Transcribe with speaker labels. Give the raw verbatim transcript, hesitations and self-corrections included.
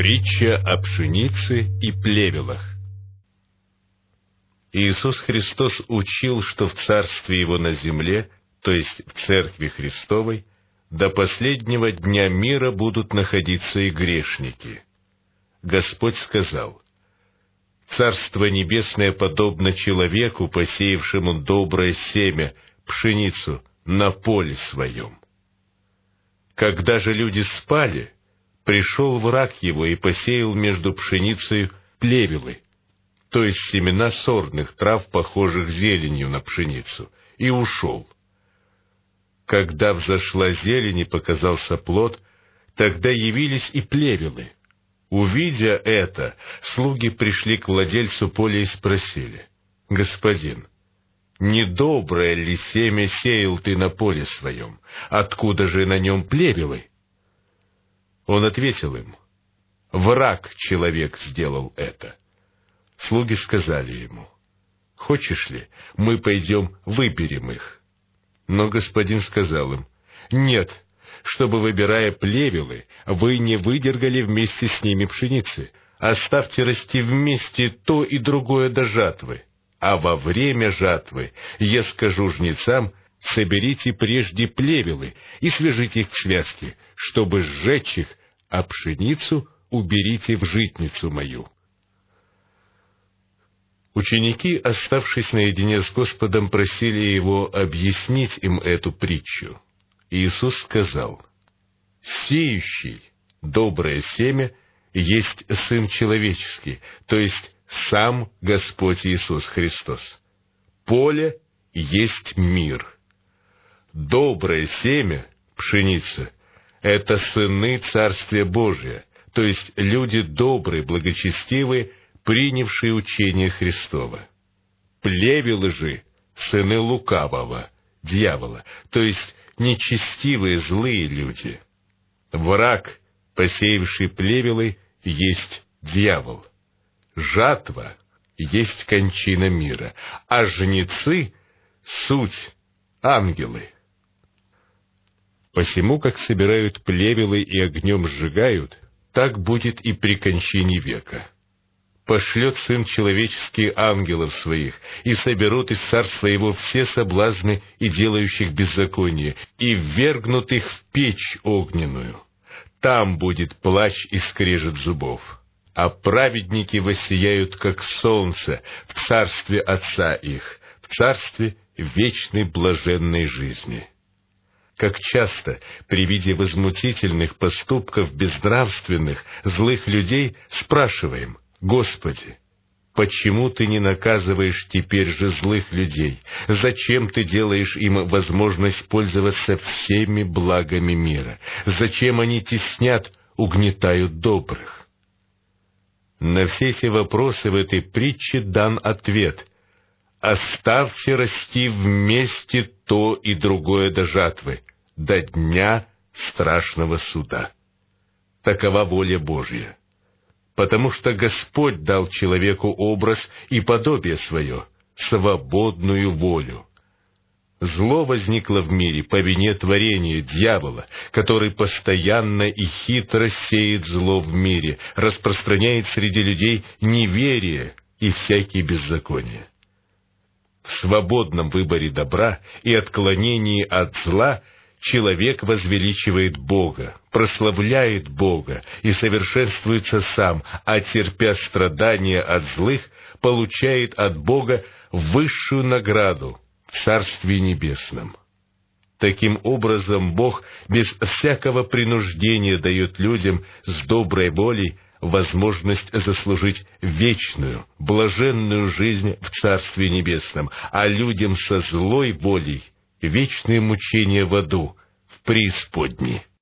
Speaker 1: Притча о пшенице и плевелах. Иисус Христос учил, что в Царстве Его на земле, то есть в Церкви Христовой, до последнего дня мира будут находиться и грешники. Господь сказал: «Царство Небесное подобно человеку, посеявшему доброе семя, пшеницу, на поле своем. Когда же люди спали, пришел враг его и посеял между пшеницей плевелы, то есть семена сорных трав, похожих зеленью на пшеницу, и ушел. Когда взошла зелень и показался плод, тогда явились и плевелы. Увидя это, слуги пришли к владельцу поля и спросили: «Господин, недоброе ли семя сеял ты на поле своем? Откуда же на нем плевелы?» Он ответил им: «Враг человек сделал это». Слуги сказали ему: «Хочешь ли, мы пойдем выберем их?» Но господин сказал им: «Нет, чтобы, выбирая плевелы, вы не выдергали вместе с ними пшеницы. Оставьте расти вместе то и другое до жатвы. А во время жатвы я скажу жнецам: соберите прежде плевелы и свяжите их в связки, чтобы сжечь их, а пшеницу уберите в житницу мою». Ученики, оставшись наедине с Господом, просили Его объяснить им эту притчу. Иисус сказал: «Сеющий доброе семя есть Сын Человеческий, то есть сам Господь Иисус Христос. Поле есть мир. Доброе семя, пшеница, это сыны Царствия Божия, то есть люди добрые, благочестивые, принявшие учение Христова. Плевелы же — сыны лукавого, дьявола, то есть нечестивые, злые люди. Враг, посеявший плевелы, есть дьявол. Жатва есть кончина мира, а жнецы — суть ангелы. Посему, как собирают плевелы и огнем сжигают, так будет и при кончине века. Пошлет Сын Человеческий ангелов Своих, и соберут из царства Его все соблазны и делающих беззаконие, и ввергнут их в печь огненную. Там будет плач и скрежет зубов. А праведники воссияют, как солнце, в царстве Отца их, в царстве вечной блаженной жизни». Как часто при виде возмутительных поступков безнравственных, злых людей спрашиваем: «Господи, почему Ты не наказываешь теперь же злых людей? Зачем Ты делаешь им возможность пользоваться всеми благами мира? Зачем они теснят, угнетают добрых?» На все эти вопросы в этой притче дан ответ: «Оставьте расти вместе то и другое до жатвы, до дня страшного суда». Такова воля Божья. Потому что Господь дал человеку образ и подобие свое, свободную волю. Зло возникло в мире по вине творения дьявола, который постоянно и хитро сеет зло в мире, распространяет среди людей неверие и всякие беззакония. В свободном выборе добра и отклонении от зла человек возвеличивает Бога, прославляет Бога и совершенствуется сам, а, терпя страдания от злых, получает от Бога высшую награду в Царстве Небесном. Таким образом, Бог без всякого принуждения дает людям с доброй волей возможность заслужить вечную, блаженную жизнь в Царстве Небесном, а людям со злой волей — вечные мучения в аду, в преисподней.